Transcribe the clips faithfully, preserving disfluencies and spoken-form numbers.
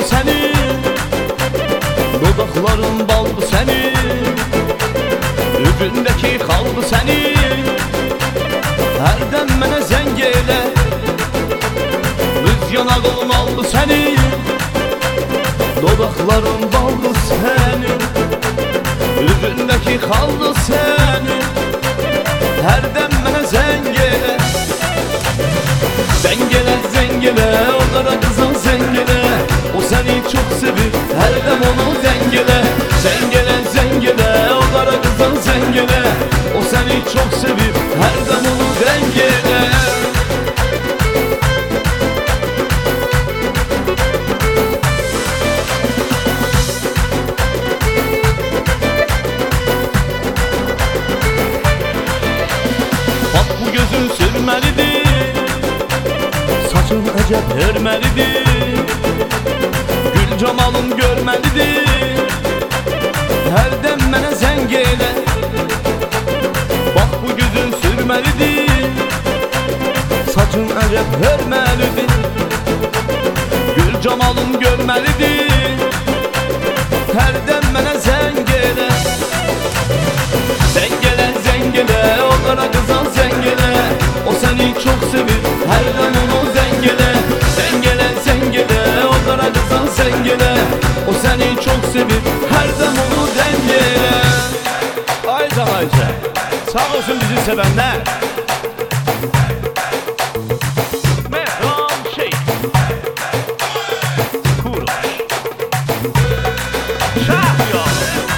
senin, dodakların baldı senin, üzündeki kaldı senin. Herden mənə zəng elə, rüz yanağın aldı senin, dodakların baldı senin, üzündeki kaldı senin. Herden mənə zəng elə, zəng elə, zəng elə, o qara qızın zəng elə. O səni çox sevir, hərdən onu zəng elə. Zəng elə, zəng elə, o qara qızın zəng elə. O səni çox sevir, hərdən onu zəng elə. Bax bu gözün sürməlidir, saçın əcəb hörməlidir, gül camalın görməlidir. Hərdən mənə zəng elə, bax bu gözün sürməlidir, saçın əcəb hörməlidir, gül camalın görməlidir. Hərdən mənə zəng elə, zəng elə, zəng elə, o qara qızan zəng elə. O səni çox sevir, hərdən onu zəng elə. Zəng elə, zəng elə, o qara qızan zəng elə. O səni çox sevir, hərdən onu zəng elə. Ayca, ayca, sağ olsun bizi sevənlər. Mehran Şeyh Kuruş Şahyor.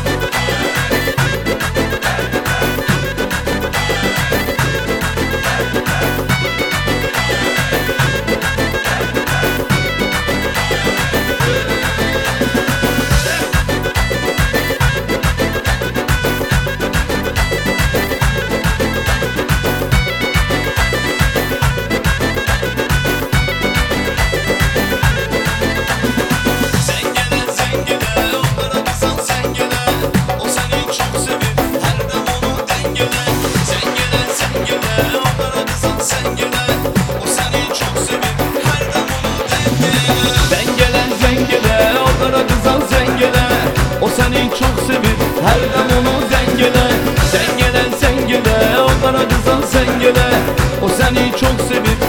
O səni çox sevir, hərdən onu zəng elə. Zəng elə, zəng elə, o qara qızan zəng elə. O səni çox sevir,